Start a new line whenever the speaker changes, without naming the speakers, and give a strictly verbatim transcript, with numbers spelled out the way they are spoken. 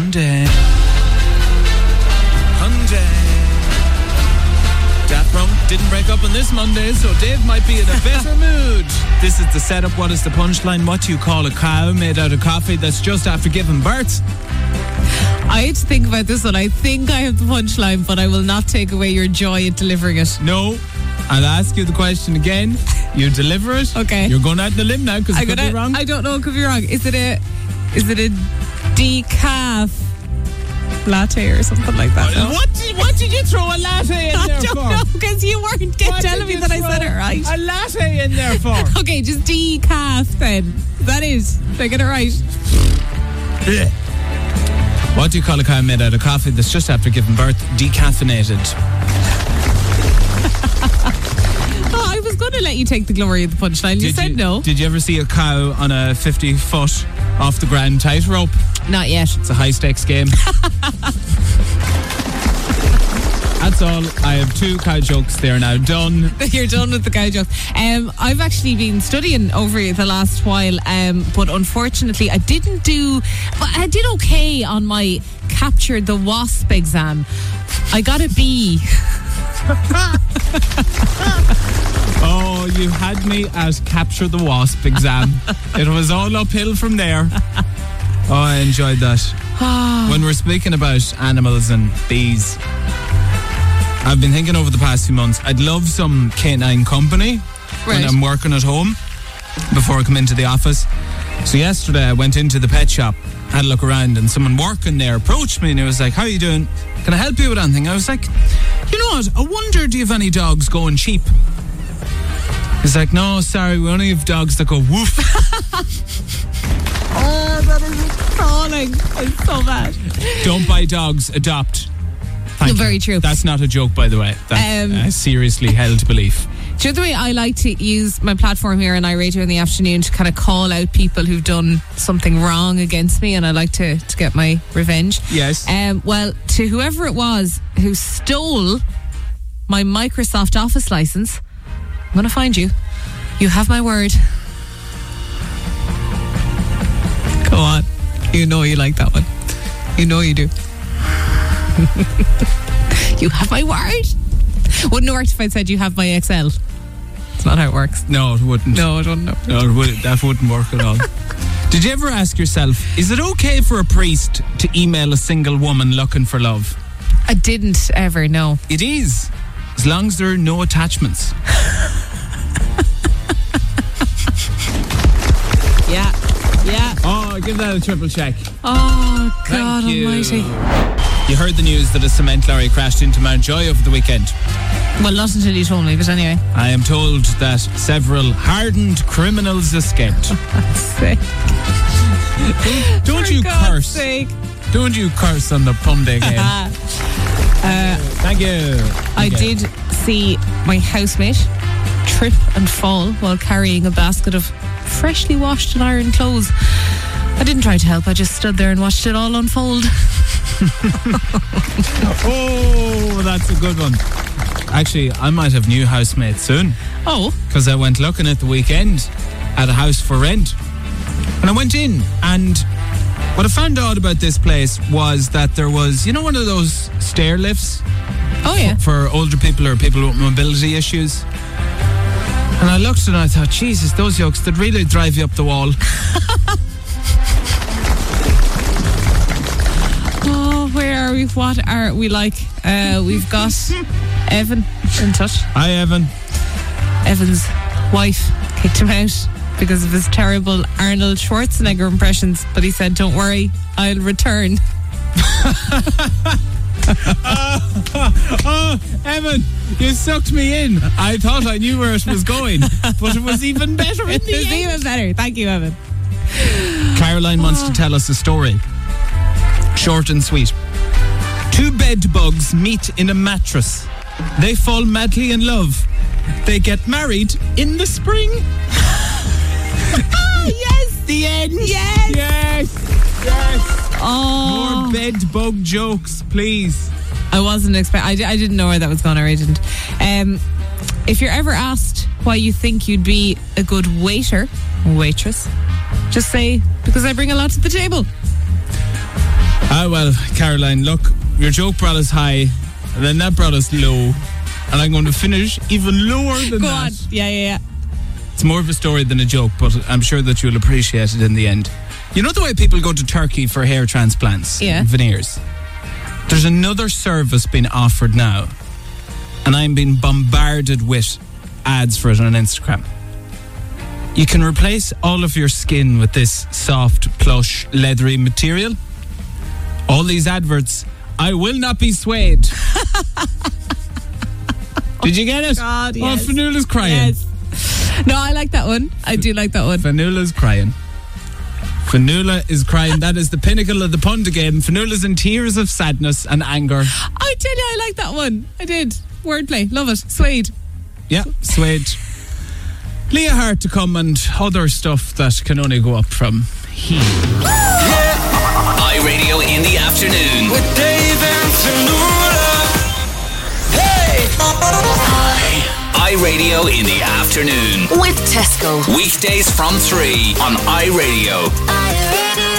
Hyundai. Hyundai. Daft Punk didn't break up on this Monday, so Dave might be in a better mood. This is the setup. What is the punchline? What do you call a cow made out of coffee that's just after giving birth?
I had to think about this one. I think I have the punchline, but I will not take away your joy at delivering it.
No. I'll ask you the question again. You deliver it.
Okay.
You're going out on the limb now because it could
gonna,
be wrong.
I don't know. It could be wrong. Is it a, is it a decaf latte or something like that? No?
What did, what did you throw a latte in
I
there
don't
for?
know, because you weren't
What
telling
did
me
you
that I said
throw
it right.
A latte in there for?
Okay, just decaf then. That is. Did I get it right?
What do you call a cow made out of coffee that's just after giving birth? Decaffeinated.
Oh, I was going to let you take the glory of the punchline. You
Did
said
you,
no.
Did you ever see a cow on a fifty foot off the ground tightrope?
Not yet.
It's a high stakes game. That's all. I have two cow jokes. They're now done.
You're done with the cow jokes. Um, I've actually been studying over the last while, um, but unfortunately I didn't do, but I did okay on my Capture the Wasp exam. I got a B.
Oh, you had me at Capture the Wasp exam. It was all uphill from there. Oh, I enjoyed that. When we're speaking about animals and bees, I've been thinking over the past few months, I'd love some canine company when
Right.
I'm working at home before I come into the office. So yesterday I went into the pet shop, had a look around, and someone working there approached me and he was like, "How are you doing? Can I help you with anything?" I was like, "You know what? I wonder, do you have any dogs going cheap?" He's like, "No, sorry, we only have dogs that go woof."
Oh, that is crawling. It's so bad.
Don't buy dogs, adopt. Thank
No,
you.
very true.
That's not a joke, by the way. That's
Um,
a seriously held belief.
Do you know the way I like to use my platform here on iRadio in the afternoon to kind of call out people who've done something wrong against me, and I like to, to get my revenge?
Yes.
Um, well, to whoever it was who stole my Microsoft Office license, I'm going to find you. You have my word. Go on. You know you like that one. You know you do. You have my word. Wouldn't have worked if I'd said you have my Excel. It's not how it works.
No, it wouldn't.
No, it wouldn't have.
No, it would, that wouldn't work at all. Did you ever ask yourself, is it okay for a priest to email a single woman looking for love?
I didn't ever, no.
It is, as long as there are no attachments.
Yeah, yeah.
Oh, give that a triple check.
Oh, God
Thank you.
almighty.
You heard the news that a cement lorry crashed into Mountjoy over the weekend.
Well, not until you told me, but anyway.
I am told that several hardened criminals escaped.
Sick.
Don't
For
you
God's
curse.
sake.
Don't you curse on the Punday game.
Uh,
Thank you.
I
Okay.
did see my housemate trip and fall while carrying a basket of freshly washed and ironed clothes. I didn't try to help, I just stood there and watched it all unfold.
Oh, that's a good one. Actually, I might have new housemates soon,
Oh,
because I went looking at the weekend at a house for rent. And I went in, and what I found out about this place was that there was, you know, one of those stair lifts
oh yeah.
for older people or people with mobility issues. And I looked and I thought, Jesus, those yokes, they'd really drive you up the wall.
Oh, where are we? What are we like? Uh, we've got Evan in touch.
Hi, Evan.
Evan's wife kicked him out because of his terrible Arnold Schwarzenegger impressions, but he said, "Don't worry, I'll return."
Oh, Evan, you sucked me in. I thought I knew where it was going, but it was even better in
It
the
was
end.
even better. Thank you, Evan.
Caroline wants to tell us a story. Short and sweet. Two bed bugs meet in a mattress. They fall madly in love. They get married in the spring.
Ah, yes.
The end.
Yes.
Yes. Yes.
Oh,
More bed bug jokes, please.
I wasn't expect. I, di- I didn't know where that was going. I didn't. Um, if you're ever asked why you think you'd be a good waiter or waitress, just say, because I bring a lot to the table.
Ah, well, Caroline, look, your joke brought us high, and then that brought us low, and I'm going to finish even lower than
Go
that.
on. Yeah, yeah, yeah.
It's more of a story than a joke, but I'm sure that you'll appreciate it in the end. You know the way people go to Turkey for hair transplants?
Yeah.
Veneers. There's another service being offered now, and I'm being bombarded with ads for it on Instagram. You can replace all of your skin with this soft, plush, leathery material. All these adverts, I will not be swayed. Did you get it?
God, yes.
Oh, Fanula's crying.
Yes. No, I like that one. I do like that one.
Fanula's crying. Fanula is crying. That is the pinnacle of the punda game. Fanula's in tears of sadness and anger.
I tell you, I like that one. I did. Wordplay. Love it. Suede.
Yeah, suede. Leah Hart to come and other stuff that can only go up from here.
iRadio in the afternoon.
With Dave and Fanula. Hey!
iRadio in the afternoon.
With Tesco.
Weekdays from three on iRadio.
iRadio.